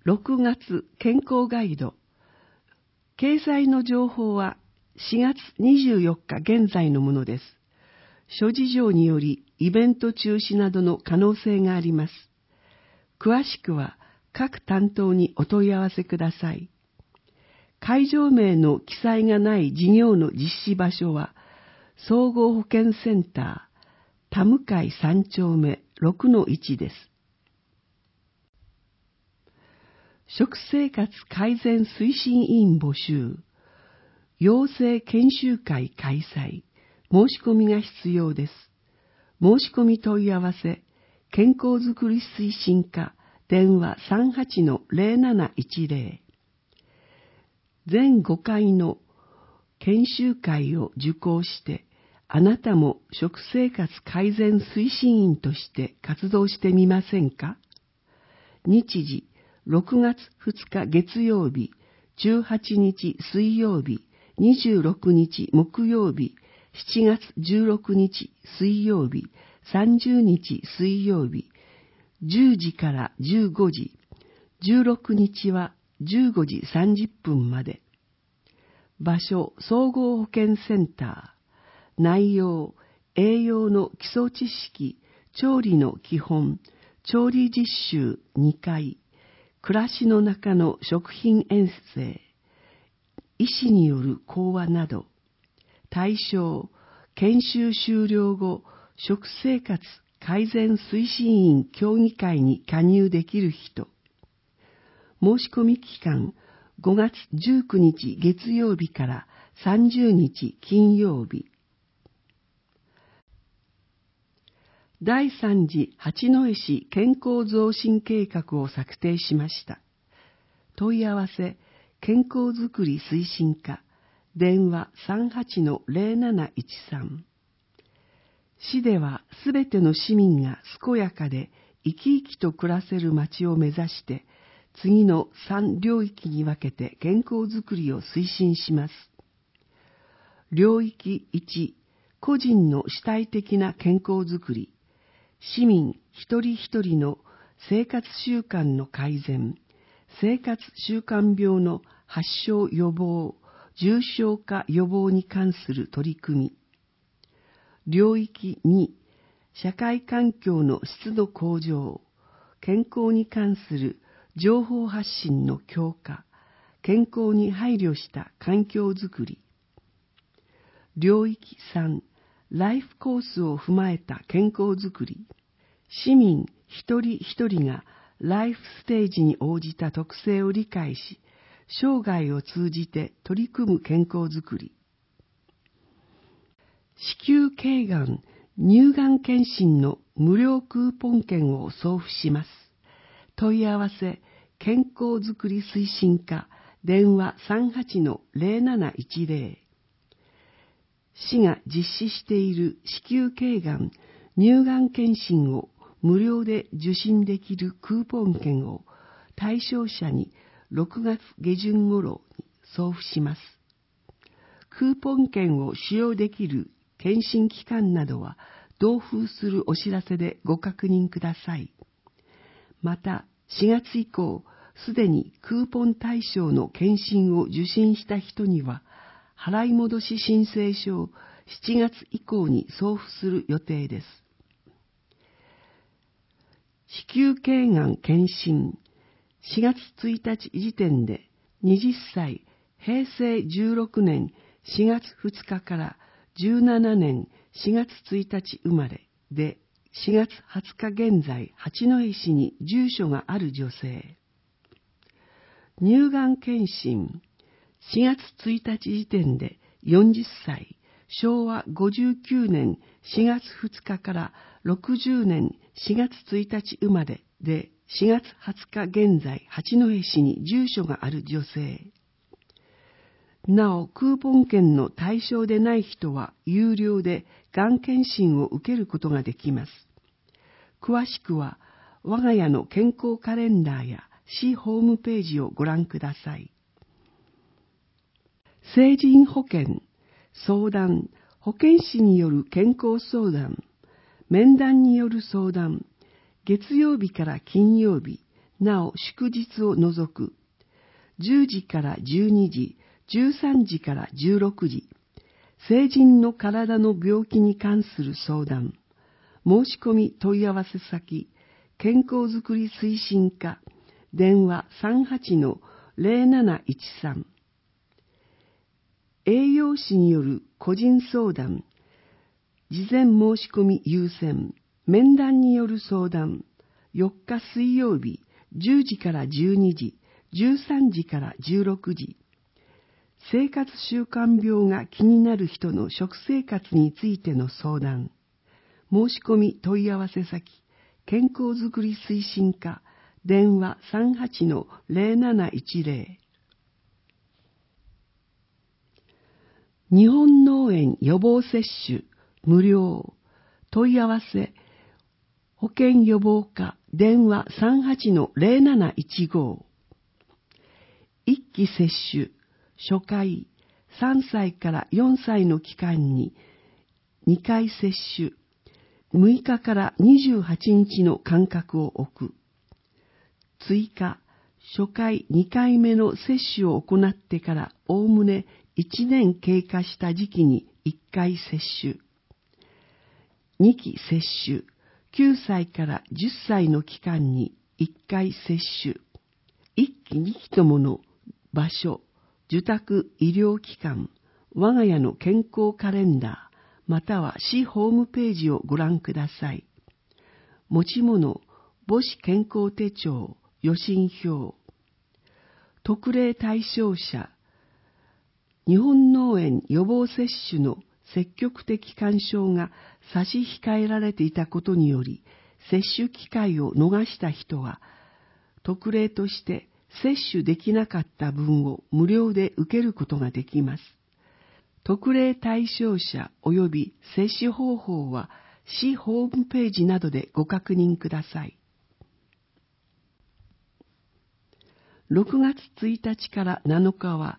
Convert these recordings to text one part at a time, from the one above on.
6月健康ガイド。掲載の情報は4月24日現在のものです。諸事情によりイベント中止などの可能性があります。詳しくは各担当にお問い合わせください。会場名の記載がない事業の実施場所は、総合保健センター、田向3丁目 6-1 です。食生活改善推進委員募集、養成研修会開催、申し込みが必要です。申し込み問い合わせ、健康づくり推進課、電話 38-0710。全5回の研修会を受講して、あなたも食生活改善推進員として活動してみませんか？日時、6月2日月曜日、18日水曜日、26日木曜日、7月16日水曜日、30日水曜日、10時から15時、16日は15時30分まで。場所、総合保健センター。内容、栄養の基礎知識、調理の基本、調理実習2回、暮らしの中の食品衛生、医師による講話など。対象、研修終了後、食生活改善推進員協議会に加入できる人。申し込み期間、5月19日月曜日から30日金曜日。第3次八戸市健康増進計画を策定しました。問い合わせ、健康づくり推進課、電話 38-0713。市ではすべての市民が健やかで生き生きと暮らせる街を目指して、次の3領域に分けて健康づくりを推進します。領域1、個人の主体的な健康づくり。市民一人一人の生活習慣の改善、生活習慣病の発症予防、重症化予防に関する取り組み。領域2、社会環境の質の向上、健康に関する情報発信の強化、健康に配慮した環境づくり。領域3、ライフコースを踏まえた健康づくり。市民一人一人がライフステージに応じた特性を理解し、生涯を通じて取り組む健康づくり。子宮頸がん、乳がん検診の無料クーポン券を送付します。問い合わせ、健康づくり推進課、電話 38-0710。市が実施している子宮頸がん、乳がん検診を無料で受診できるクーポン券を対象者に6月下旬頃に送付します。クーポン券を使用できる検診期間などは同封するお知らせでご確認ください。また、4月以降、すでにクーポン対象の検診を受診した人には、払い戻し申請書を7月以降に送付する予定です。子宮頸がん検診、4月1日時点で20歳、平成16年4月2日から17年4月1日生まれで、4月20日現在八戸市に住所がある女性。乳がん検診、4月1日時点で40歳、昭和59年4月2日から60年4月1日生まれで、4月20日現在八戸市に住所がある女性。なお、クーポン券の対象でない人は有料でがん検診を受けることができます。詳しくは、我が家の健康カレンダーや市ホームページをご覧ください。成人保険、相談、保健師による健康相談、面談による相談、月曜日から金曜日、 なお祝日を除く10時から12時、13時から16時、成人の体の病気に関する相談、申し込み問い合わせ先、健康づくり推進課、電話 38-0713。栄養士による個人相談、事前申し込み優先、面談による相談、4日水曜日、10時から12時、13時から16時。生活習慣病が気になる人の食生活についての相談。申し込み問い合わせ先、健康づくり推進課、電話 38-0710。日本脳炎予防接種無料。問い合わせ、保健予防課、電話 38-0715。1期接種、初回、3歳から4歳の期間に2回接種、6日から28日の間隔を置く。追加、初回2回目の接種を行ってからおおむね1年経過した時期に1回接種。2期接種、9歳から10歳の期間に1回接種。1期2期ともの場所、受託医療機関、我が家の健康カレンダー、または市ホームページをご覧ください。持ち物、母子健康手帳、予診票。特例対象者、日本脳炎予防接種の積極的勧奨が差し控えられていたことにより、接種機会を逃した人は、特例として接種できなかった分を無料で受けることができます。特例対象者及び接種方法は市ホームページなどでご確認ください。6月1日から7日は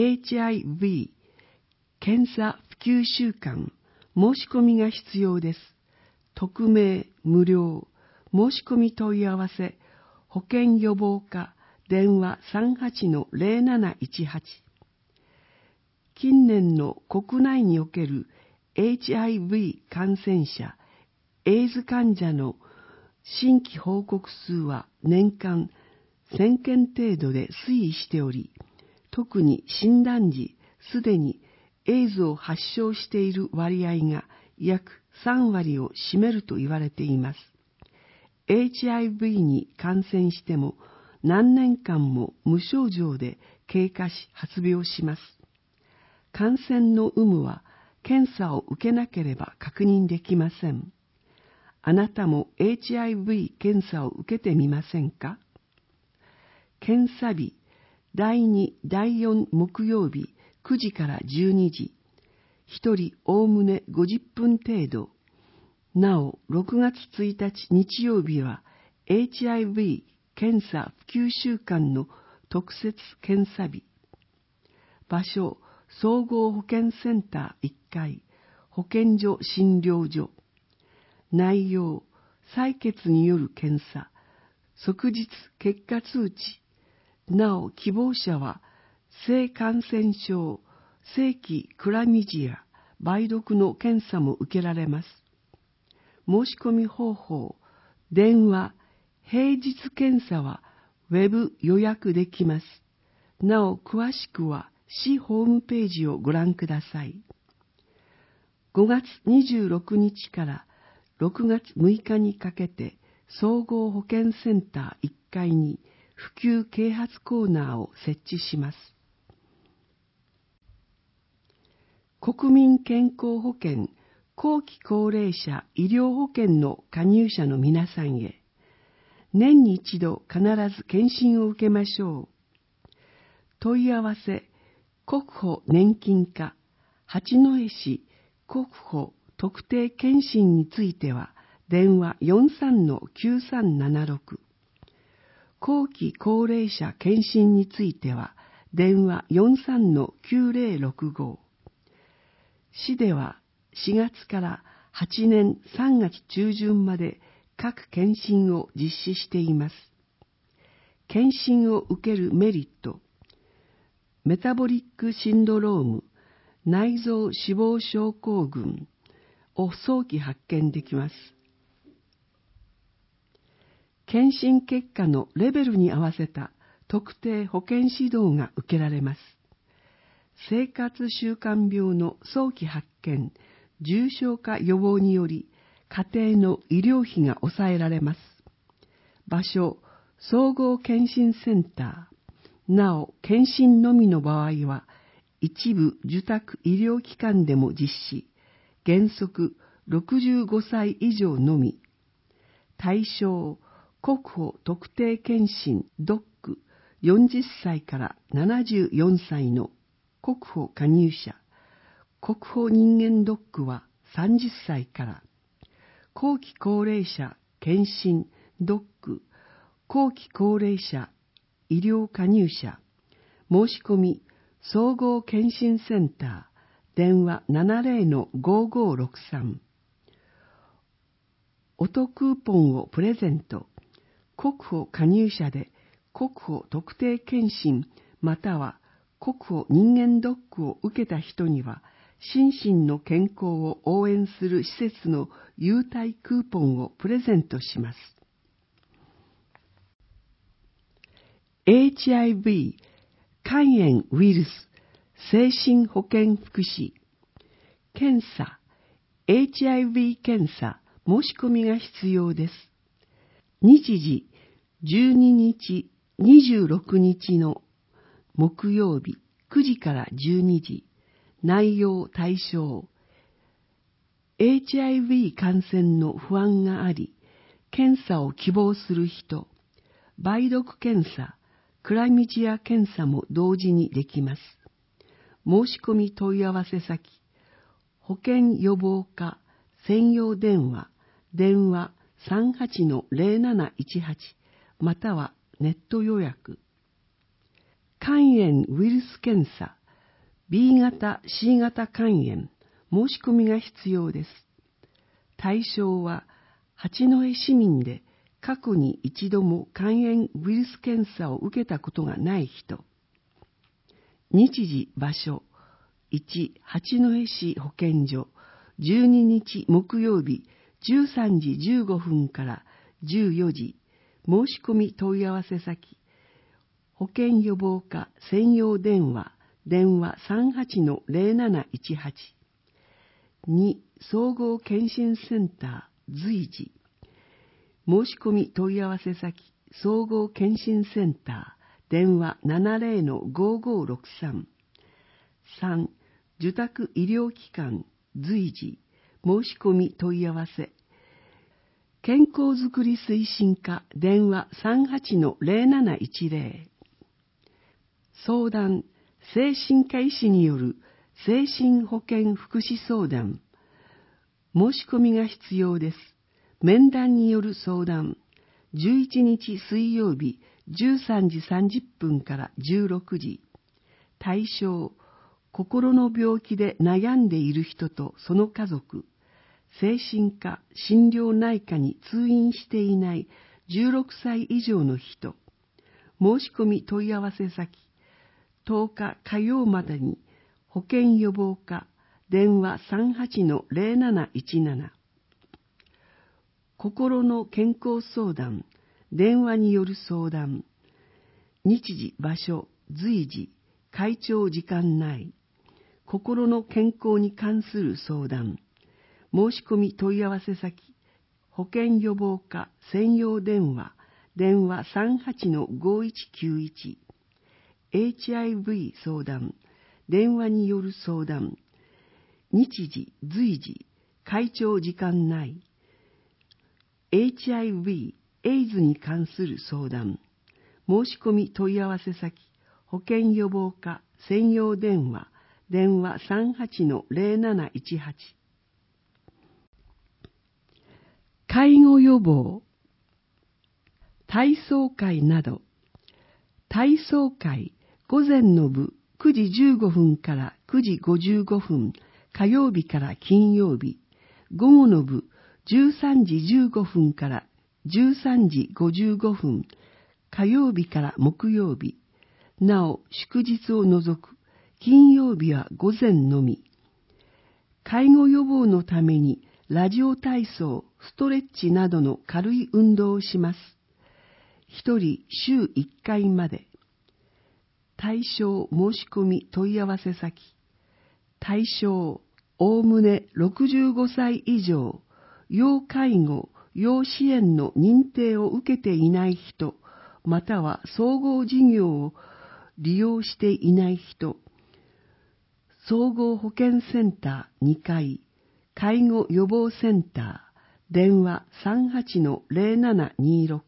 HIV 検査普及週間、申し込みが必要です。匿名、無料、申し込み問い合わせ、保健予防課、電話 38-0718。近年の国内における HIV 感染者、エイズ患者の新規報告数は年間1000件程度で推移しており、特に診断時すでにエイズを発症している割合が約3割を占めると言われています。HIV に感染しても何年間も無症状で経過し発病します。感染の有無は検査を受けなければ確認できません。あなたも HIV 検査を受けてみませんか？検査日、第2、第4木曜日9時から12時、1人おおむね50分程度。なお、6月1日日曜日は HIV 検査普及週間の特設検査日。場所、総合保健センター1階、保健所診療所。内容、採血による検査、即日結果通知。なお、希望者は、性感染症、性器クラミジア、梅毒の検査も受けられます。申し込み方法、電話、平日検査はウェブ予約できます。なお、詳しくは市ホームページをご覧ください。5月26日から6月6日にかけて、総合保健センター1階に普及啓発コーナーを設置します。国民健康保険後期高齢者医療保険の加入者の皆さんへ、年に一度必ず検診を受けましょう。問い合わせ、国保年金課、八戸市国保特定健診については、電話 43-9376。後期高齢者検診については、電話 43-9065。市では4月から8年3月中旬まで各検診を実施しています。 検診を受けるメリット、メタボリックシンドローム、内臓脂肪症候群を早期発見できます。検診結果のレベルに合わせた特定保健指導が受けられます。生活習慣病の早期発見、重症化予防により、家庭の医療費が抑えられます。場所、総合健診センター。なお、健診のみの場合は、一部受託医療機関でも実施。原則65歳以上のみ。対象、国保特定健診ドック40歳から74歳の国保加入者。国保人間ドックは30歳から。後期高齢者健診ドック後期高齢者医療加入者。申し込み総合健診センター電話 70-5563。オトクーポンをプレゼント。国保加入者で国保特定健診または国保人間ドックを受けた人には心身の健康を応援する施設の優待クーポンをプレゼントします。HIV 肝炎ウイルス精神保健福祉検査 HIV 検査申し込みが必要です。日時12日、26日の木曜日9時から12時。内容対象。HIV 感染の不安があり、検査を希望する人。梅毒検査、クラミジア検査も同時にできます。申し込み問い合わせ先。保健予防課専用電話、電話 38-0718 またはネット予約。肝炎ウイルス検査 B 型 C 型肝炎申し込みが必要です。対象は八戸市民で過去に一度も肝炎ウイルス検査を受けたことがない人。日時場所1八戸市保健所12日木曜日13時15分から14時。申し込み問い合わせ先。保健予防課専用電話、電話 38-0718。2、総合健診センター随時。申し込み問い合わせ先、総合健診センター、電話 70-5563。3、受託医療機関随時。申し込み問い合わせ。健康づくり推進課電話 38-0710。相談、精神科医師による精神保健福祉相談。申し込みが必要です。面談による相談。11日水曜日13時30分から16時。対象、心の病気で悩んでいる人とその家族。精神科、心療内科に通院していない16歳以上の人。申し込み問い合わせ先。10日火曜までに保健予防課電話 38-0717。心の健康相談、電話による相談。日時、場所、随時、会長時間内。心の健康に関する相談。申し込み問い合わせ先。保健予防課専用電話、電話 38-5191。HIV 相談、電話による相談。日時、随時、会長時間内。HIV、エイズに関する相談。申し込み問い合わせ先。保健予防課専用電話、電話 38-0718。介護予防。体操会など。体操会午前の部9時15分から9時55分、火曜日から金曜日。午後の部13時15分から13時55分、 火曜日から木曜日、なお祝日を除く金曜日は午前のみ。介護予防のためにラジオ体操、ストレッチなどの軽い運動をします。一人週1回まで。対象申し込み問い合わせ先。対象おおむね65歳以上、要介護、要支援の認定を受けていない人、または総合事業を利用していない人、総合保健センター2階、介護予防センター、電話 38-0726。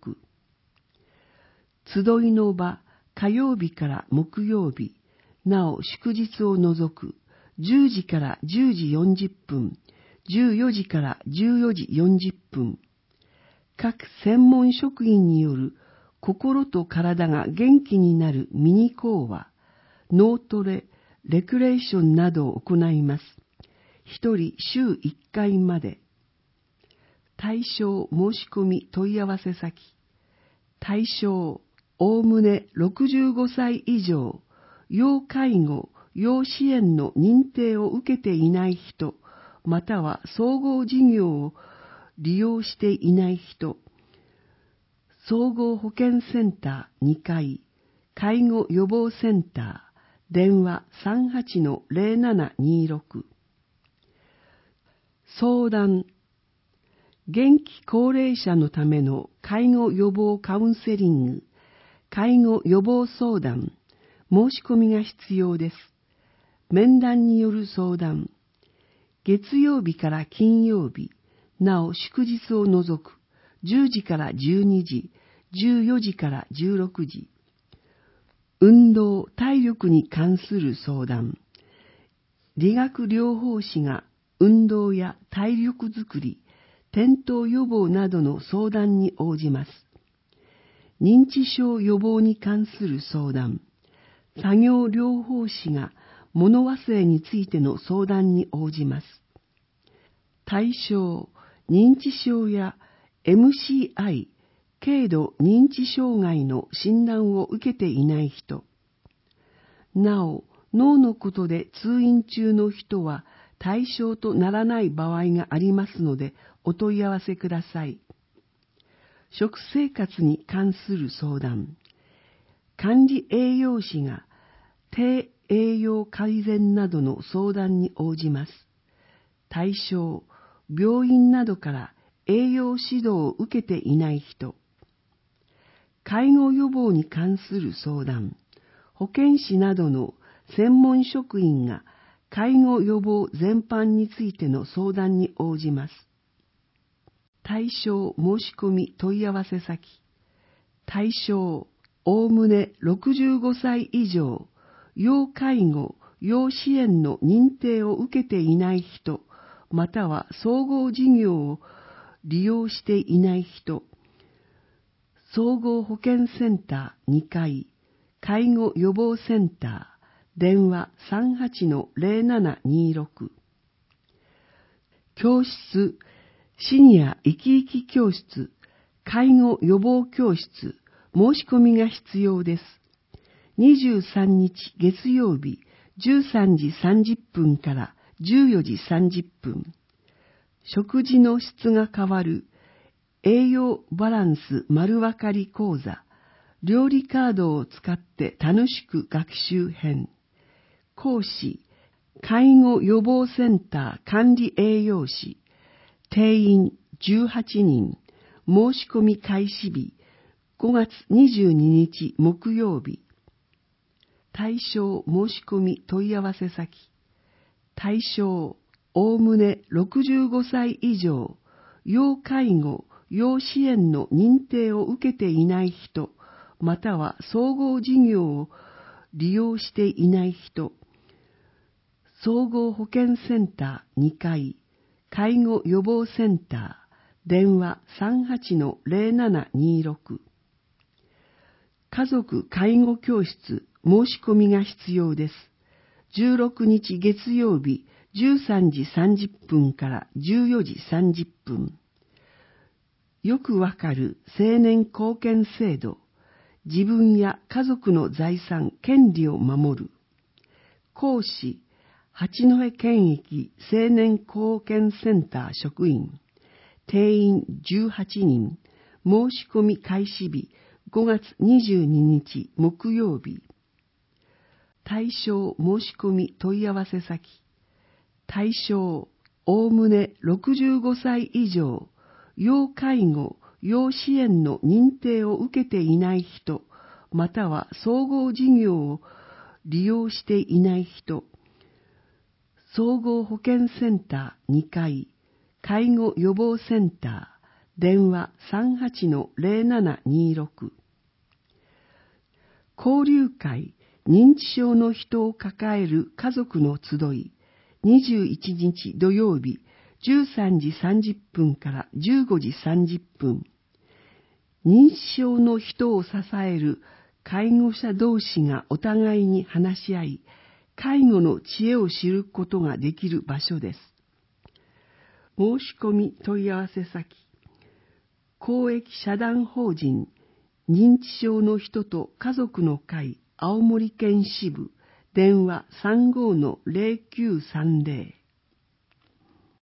集いの場、火曜日から木曜日、なお祝日を除く10時から10時40分、14時から14時40分。各専門職員による心と体が元気になるミニ講話、脳トレ、レクレーションなどを行います。一人週1回まで。対象申し込み問い合わせ先。対象おおむね65歳以上、要介護、要支援の認定を受けていない人、または総合事業を利用していない人、総合保健センター2階、介護予防センター、電話 38-0726。相談、元気高齢者のための介護予防カウンセリング、介護予防相談、申し込みが必要です。面談による相談、月曜日から金曜日、なお祝日を除く10時から12時、14時から16時。運動・体力に関する相談。理学療法士が運動や体力づくり、転倒予防などの相談に応じます。認知症予防に関する相談。作業療法士が物忘れについての相談に応じます。対象、認知症や MCI、軽度認知障害の診断を受けていない人。なお、脳のことで通院中の人は対象とならない場合がありますので、お問い合わせください。食生活に関する相談。管理栄養士が低栄養改善などの相談に応じます。対象、病院などから栄養指導を受けていない人。介護予防に関する相談。保健師などの専門職員が介護予防全般についての相談に応じます。対象申し込み問い合わせ先。対象おおむね65歳以上、要介護、要支援の認定を受けていない人、または総合事業を利用していない人、総合保健センター2階、介護予防センター、電話 38-0726。教室、シニア生き生き教室、介護予防教室、申し込みが必要です。23日月曜日13時30分から14時30分。食事の質が変わる栄養バランス丸わかり講座、料理カードを使って楽しく学習編。講師、介護予防センター管理栄養士。定員18人。申し込み開始日5月22日木曜日。対象申し込み問い合わせ先。対象おおむね65歳以上、要介護、要支援の認定を受けていない人、または総合事業を利用していない人、総合保健センター2階、介護予防センター、電話 38-0726。家族介護教室申し込みが必要です。16日月曜日13時30分から14時30分。よくわかる青年貢献制度、 自分や家族の財産、権利を守る。講師、八戸県域青年貢献センター職員、定員18人、申し込み開始日5月22日木曜日。対象申し込み問い合わせ先、対象、おおむね65歳以上、要介護、要支援の認定を受けていない人、または総合事業を利用していない人、総合保健センター2階、介護予防センター、電話 38-0726。交流会、認知症の人を抱える家族の集い、21日土曜日、13時30分から15時30分。認知症の人を支える介護者同士がお互いに話し合い、介護の知恵を知ることができる場所です。申し込み問い合わせ先、公益社団法人認知症の人と家族の会青森県支部、電話 35-0930